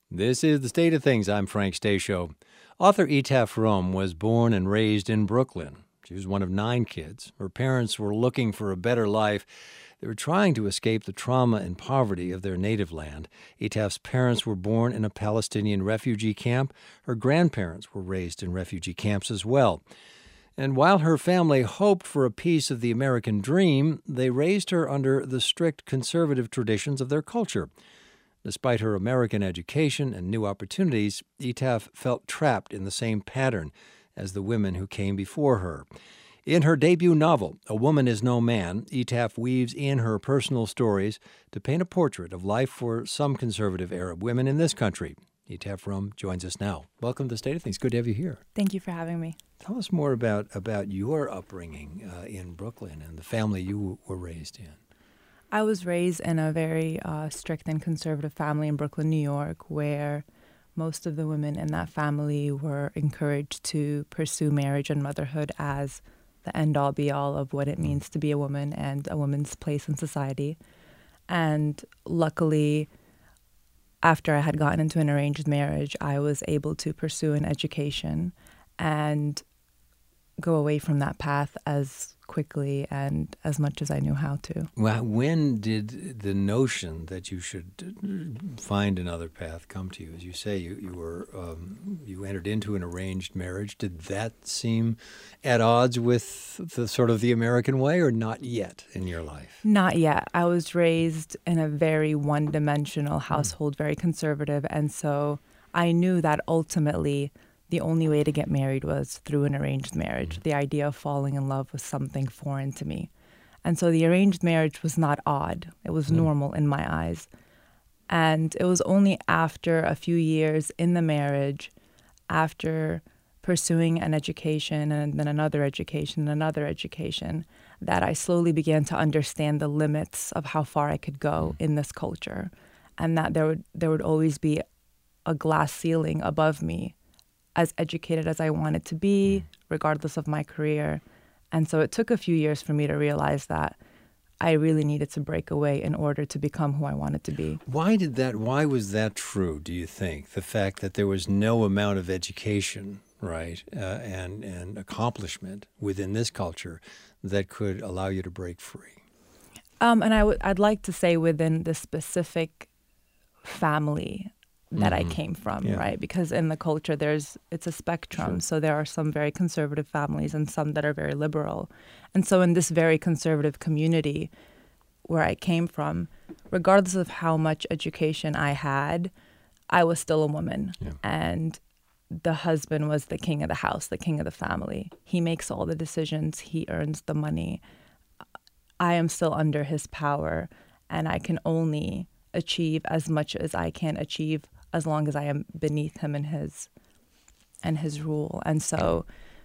This is The State of Things. I'm Frank Stasio. Author Etaf Rum was born and raised in Brooklyn. She was one of 9 kids. Her parents were looking for a better life. They were trying to escape the trauma and poverty of their native land. Etaf's parents were born in a Palestinian refugee camp. Her grandparents were raised in refugee camps as well. And while her family hoped for a piece of the American dream, they raised her under the strict conservative traditions of their culture. Despite her American education and new opportunities, Etaf felt trapped in the same pattern as the women who came before her. In her debut novel, A Woman Is No Man, Etaf weaves in her personal stories to paint a portrait of life for some conservative Arab women in this country. Etaf Rum joins us now. Welcome to State of Things. Good to have you here. Thank you for having me. Tell us more about your upbringing in Brooklyn and the family you were raised in. I was raised in a very strict and conservative family in Brooklyn, New York, where most of the women in that family were encouraged to pursue marriage and motherhood as the end-all, be-all of what it means to be a woman and a woman's place in society. And luckily, after I had gotten into an arranged marriage, I was able to pursue an education and go away from that path as quickly and as much as I knew how to. Well, when did the notion that you should find another path come to you? As you say, you entered into an arranged marriage. Did that seem at odds with the sort of the American way, or not yet in your life? Not yet. I was raised in a very one-dimensional household, very conservative, and so I knew that ultimately the only way to get married was through an arranged marriage. The idea of falling in love was something foreign to me. And so the arranged marriage was not odd. It was normal in my eyes. And it was only after a few years in the marriage, after pursuing an education and then another education and another education, that I slowly began to understand the limits of how far I could go in this culture, and that there would always be a glass ceiling above me, as educated as I wanted to be, regardless of my career. And so it took a few years for me to realize that I really needed to break away in order to become who I wanted to be. Why was that true, do you think? The fact that there was no amount of education, right, and accomplishment within this culture that could allow you to break free? And I'd like to say within the specific family that I came from, right? Because in the culture, it's a spectrum. Sure. So there are some very conservative families and some that are very liberal. And so in this very conservative community where I came from, regardless of how much education I had, I was still a woman. Yeah. And the husband was the king of the house, the king of the family. He makes all the decisions. He earns the money. I am still under his power, and I can only achieve as much as I can achieve as long as I am beneath him and his rule. And so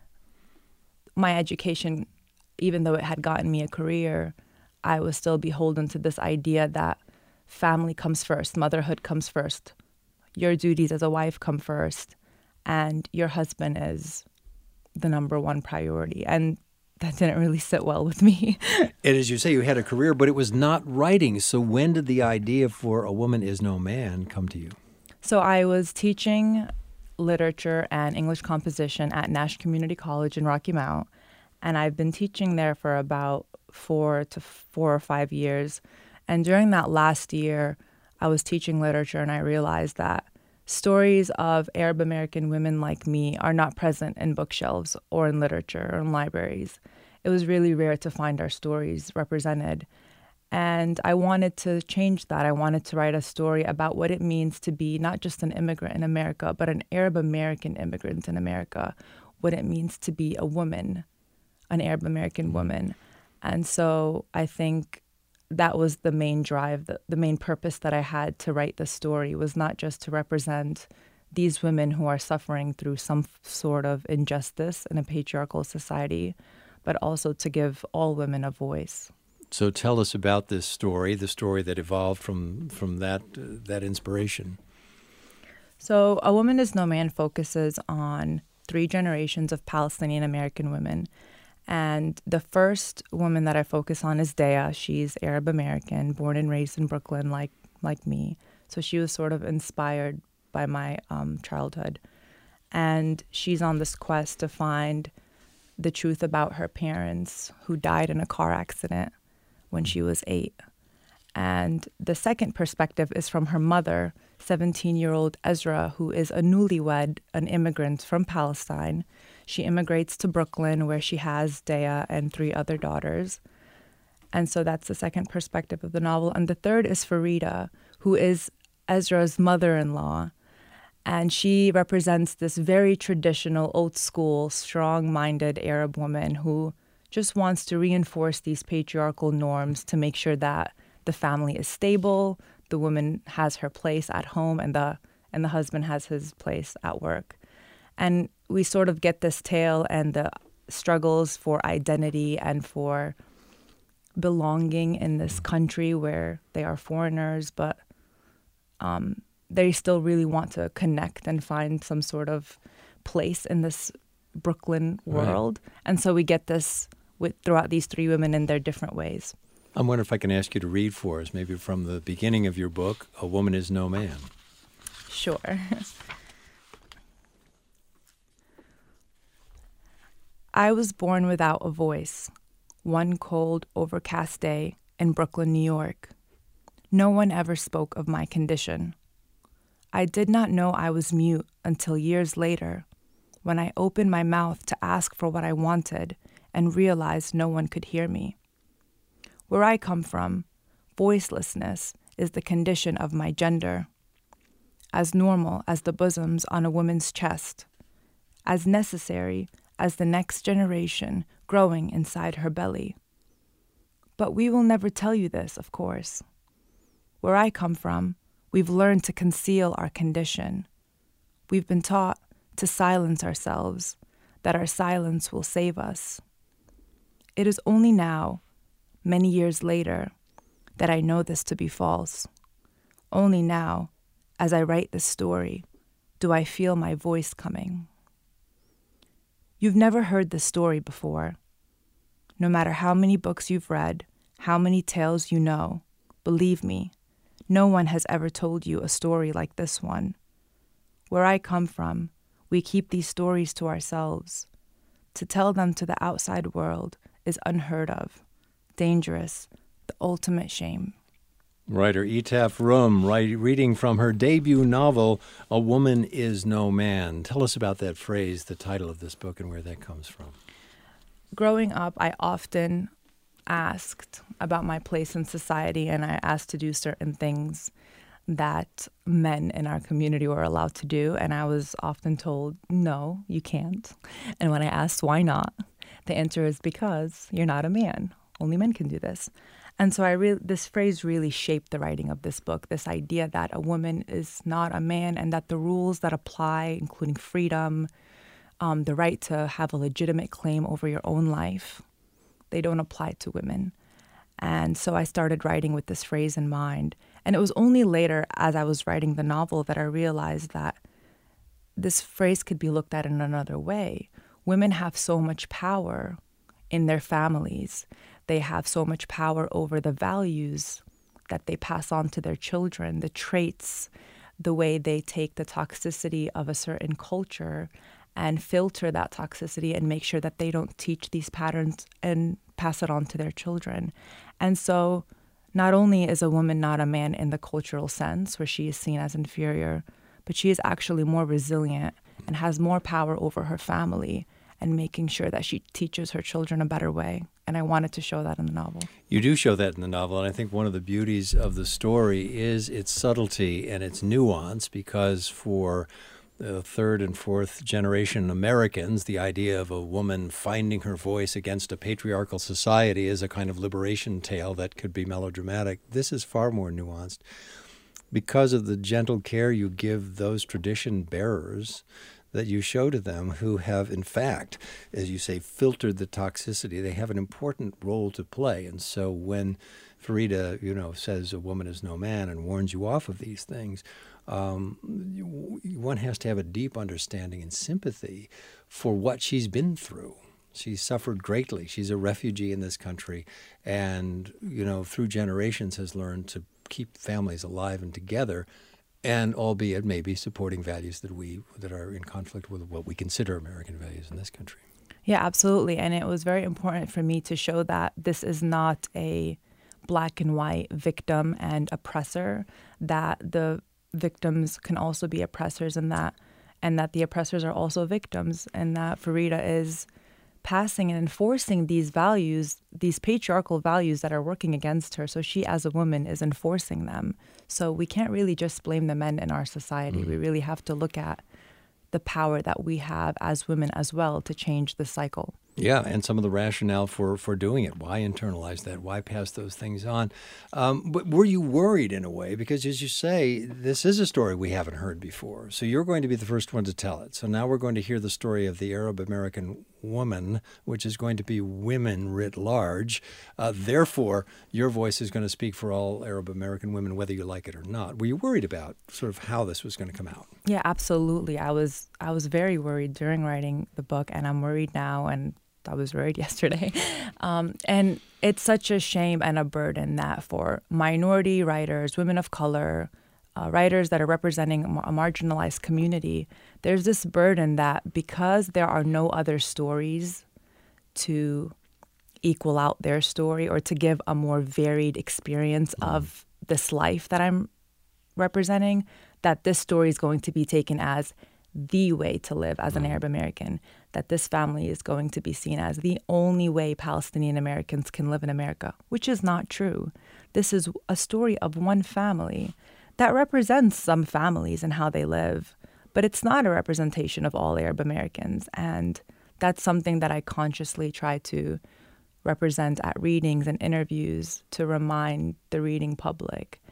my education, even though it had gotten me a career, I was still beholden to this idea that family comes first, motherhood comes first, your duties as a wife come first, and your husband is the number one priority. And that didn't really sit well with me. And as you say, you had a career, but it was not writing. So when did the idea for A Woman Is No Man come to you? So I was teaching literature and English composition at Nash Community College in Rocky Mount, and I've been teaching there for about 4 or 5 years. And during that last year, I was teaching literature, and I realized that stories of Arab American women like me are not present in bookshelves or in literature or in libraries. It was really rare to find our stories represented. And I wanted to change that. I wanted to write a story about what it means to be not just an immigrant in America, but an Arab American immigrant in America, what it means to be a woman, an Arab American woman. And so I think that was the main drive, the main purpose that I had to write the story was not just to represent these women who are suffering through some sort of injustice in a patriarchal society, but also to give all women a voice. So tell us about this story, the story that evolved from that inspiration. So A Woman Is No Man focuses on 3 generations of Palestinian American women. And the first woman that I focus on is Dea. She's Arab American, born and raised in Brooklyn like me. So she was sort of inspired by my childhood. And she's on this quest to find the truth about her parents who died in a car accident when she was 8. And the second perspective is from her mother, 17-year-old Ezra, who is a newlywed, an immigrant from Palestine. She immigrates to Brooklyn, where she has Dea and 3 other daughters. And so that's the second perspective of the novel. And the third is Farida, who is Ezra's mother-in-law. And she represents this very traditional, old-school, strong-minded Arab woman who just wants to reinforce these patriarchal norms to make sure that the family is stable, the woman has her place at home, and the husband has his place at work. And we sort of get this tale and the struggles for identity and for belonging in this country where they are foreigners, but they still really want to connect and find some sort of place in this Brooklyn world. Right. And so we get this throughout these 3 women in their different ways. I wonder if I can ask you to read for us, maybe from the beginning of your book, A Woman is No Man. Sure. I was born without a voice, one cold, overcast day in Brooklyn, New York. No one ever spoke of my condition. I did not know I was mute until years later, when I opened my mouth to ask for what I wanted and realized no one could hear me. Where I come from, voicelessness is the condition of my gender, as normal as the bosoms on a woman's chest, as necessary as the next generation growing inside her belly. But we will never tell you this, of course. Where I come from, we've learned to conceal our condition. We've been taught to silence ourselves, that our silence will save us. It is only now, many years later, that I know this to be false. Only now, as I write this story, do I feel my voice coming. You've never heard this story before. No matter how many books you've read, how many tales you know, believe me, no one has ever told you a story like this one. Where I come from, we keep these stories to ourselves. To tell them to the outside world is unheard of, dangerous, the ultimate shame. Writer Etaf Rum, reading from her debut novel, A Woman is No Man. Tell us about that phrase, the title of this book, and where that comes from. Growing up, I often asked about my place in society, and I asked to do certain things that men in our community were allowed to do, and I was often told, no, you can't. And when I asked why not, the answer is because you're not a man. Only men can do this. And so this phrase really shaped the writing of this book, this idea that a woman is not a man and that the rules that apply, including freedom, the right to have a legitimate claim over your own life, they don't apply to women. And so I started writing with this phrase in mind. And it was only later, as I was writing the novel, that I realized that this phrase could be looked at in another way. Women have so much power in their families. They have so much power over the values that they pass on to their children, the traits, the way they take the toxicity of a certain culture and filter that toxicity and make sure that they don't teach these patterns and pass it on to their children. And so not only is a woman not a man in the cultural sense, where she is seen as inferior, but she is actually more resilient and has more power over her family and making sure that she teaches her children a better way. And I wanted to show that in the novel. You do show that in the novel, and I think one of the beauties of the story is its subtlety and its nuance, because for the 3rd and 4th generation Americans, the idea of a woman finding her voice against a patriarchal society is a kind of liberation tale that could be melodramatic. This is far more nuanced. Because of the gentle care you give those tradition bearers that you show to them, who have, in fact, as you say, filtered the toxicity, they have an important role to play. And so when Farida, says a woman is no man and warns you off of these things, one has to have a deep understanding and sympathy for what she's been through. She's suffered greatly. She's a refugee in this country and, through generations has learned to keep families alive and together And albeit maybe supporting values that are in conflict with what we consider American values in this country. Yeah, absolutely. And it was very important for me to show that this is not a black and white victim and oppressor, that the victims can also be oppressors, and that the oppressors are also victims, and that Farida is passing and enforcing these values, these patriarchal values that are working against her. So she, as a woman, is enforcing them. So we can't really just blame the men in our society. We really have to look at the power that we have as women as well to change the cycle. Yeah, and some of the rationale for doing it. Why internalize that? Why pass those things on? But were you worried in a way? Because as you say, this is a story we haven't heard before. So you're going to be the first one to tell it. So now we're going to hear the story of the Arab American woman, which is going to be women writ large. Therefore, your voice is going to speak for all Arab American women, whether you like it or not. Were you worried about sort of how this was going to come out? Yeah, absolutely. I was very worried during writing the book, and I'm worried now, and I was worried yesterday. And it's such a shame and a burden that for minority writers, women of color, writers that are representing a marginalized community, there's this burden that because there are no other stories to equal out their story or to give a more varied experience of this life that I'm representing, that this story is going to be taken as the way to live as an Arab American, that this family is going to be seen as the only way Palestinian Americans can live in America, which is not true. This is a story of one family that represents some families and how they live, but it's not a representation of all Arab Americans. And that's something that I consciously try to represent at readings and interviews to remind the reading public.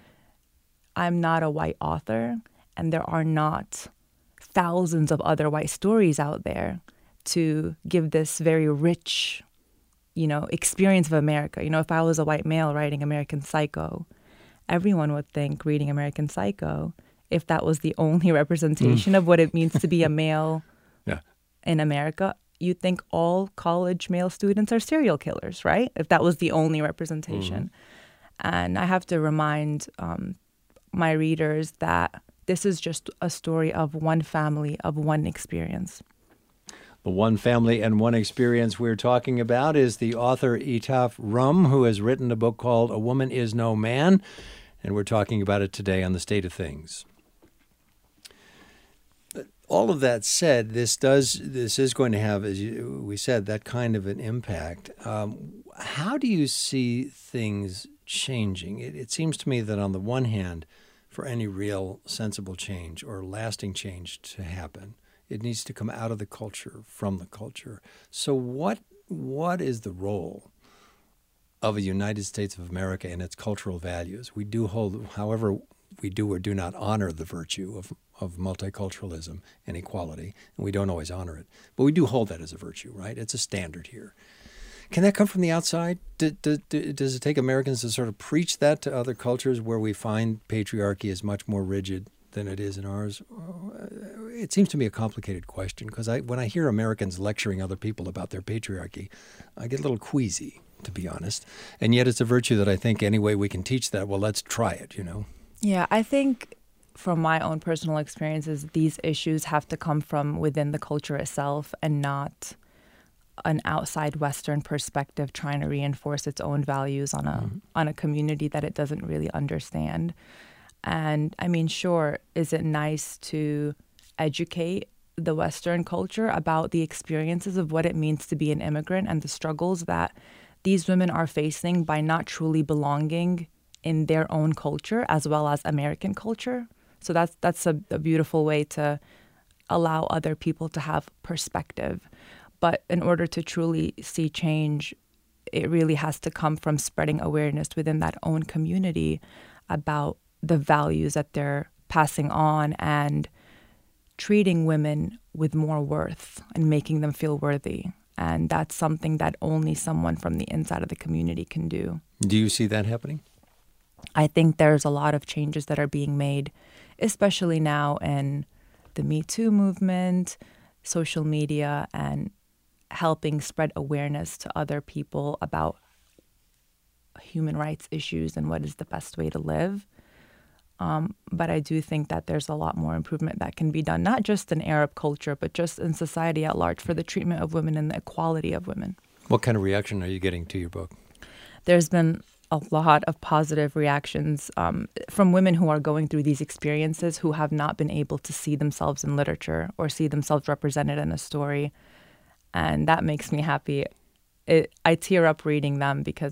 I'm not a white author, and there are not thousands of other white stories out there to give this very rich, experience of America. If I was a white male writing American Psycho, everyone would think reading American Psycho, if that was the only representation of what it means to be a male in America, you'd think all college male students are serial killers, right? If that was the only representation. And I have to remind my readers that this is just a story of one family, of one experience. The one family and one experience we're talking about is the author Etaf Rum, who has written a book called A Woman Is No Man, and we're talking about it today on The State of Things. All of that said, this is going to have, as we said, that kind of an impact. How do you see things changing? It seems to me that on the one hand, for any real sensible change or lasting change to happen, it needs to come out of the culture, from the culture. So what is the role of the United States of America and its cultural values? We do hold, however we do or do not honor the virtue of multiculturalism and equality, and we don't always honor it, but we do hold that as a virtue, right? It's a standard here. Can that come from the outside? Does it take Americans to sort of preach that to other cultures where we find patriarchy is much more rigid than it is in ours? It seems to me a complicated question because when I hear Americans lecturing other people about their patriarchy, I get a little queasy, to be honest. And yet it's a virtue that I think any way we can teach that, well, let's try it, Yeah, I think from my own personal experiences, these issues have to come from within the culture itself and not an outside Western perspective trying to reinforce its own values on a community that it doesn't really understand. And I mean, sure, is it nice to educate the Western culture about the experiences of what it means to be an immigrant and the struggles that these women are facing by not truly belonging in their own culture as well as American culture? So that's a beautiful way to allow other people to have perspective. But in order to truly see change, it really has to come from spreading awareness within that own community about the values that they're passing on and treating women with more worth and making them feel worthy. And that's something that only someone from the inside of the community can do. Do you see that happening? I think there's a lot of changes that are being made, especially now in the Me Too movement, social media, and helping spread awareness to other people about human rights issues and what is the best way to live. But I do think that there's a lot more improvement that can be done, not just in Arab culture, but just in society at large for the treatment of women and the equality of women. What kind of reaction are you getting to your book? There's been a lot of positive reactions from women who are going through these experiences who have not been able to see themselves in literature or see themselves represented in a story. And that makes me happy. I tear up reading them because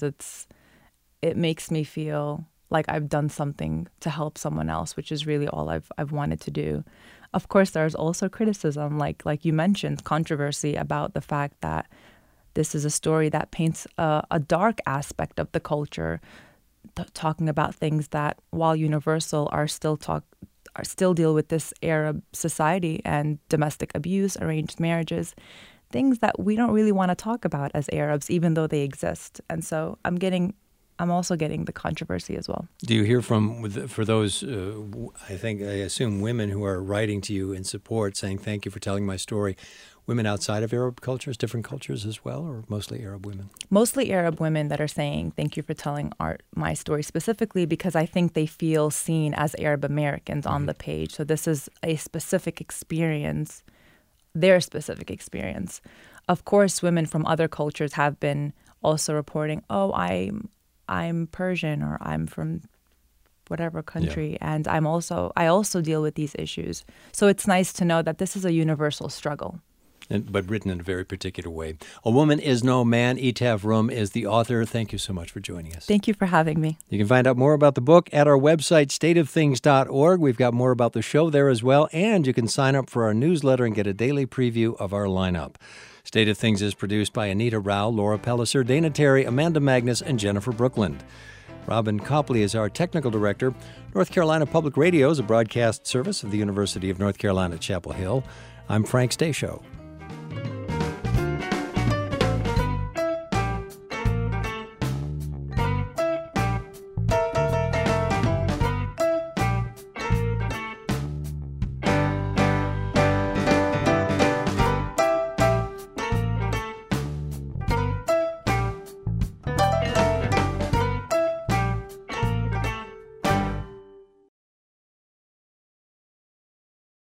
it makes me feel like I've done something to help someone else, which is really all I've wanted to do. Of course, there's also criticism, like you mentioned, controversy about the fact that this is a story that paints a dark aspect of the culture, talking about things that, while universal, are still deal with this Arab society and domestic abuse, arranged marriages, things that we don't really want to talk about as Arabs, even though they exist. And so I'm also getting the controversy as well. Do you hear for those, I assume women who are writing to you in support saying, thank you for telling my story, women outside of Arab cultures, different cultures as well, or mostly Arab women? Mostly Arab women that are saying, thank you for telling my story specifically, because I think they feel seen as Arab Americans on the page. So this is a specific experience, their specific experience. Of course, women from other cultures have been also reporting, oh, I'm Persian, or I'm from whatever country, and I also deal with these issues. So it's nice to know that this is a universal struggle. But written in a very particular way. A Woman Is No Man. Etaf Rum is the author. Thank you so much for joining us. Thank you for having me. You can find out more about the book at our website, stateofthings.org. We've got more about the show there as well, and you can sign up for our newsletter and get a daily preview of our lineup. State of Things is produced by Anita Rao, Laura Pelliser, Dana Terry, Amanda Magnus, and Jennifer Brookland. Robin Copley is our technical director. North Carolina Public Radio is a broadcast service of the University of North Carolina, Chapel Hill. I'm Frank Stashow.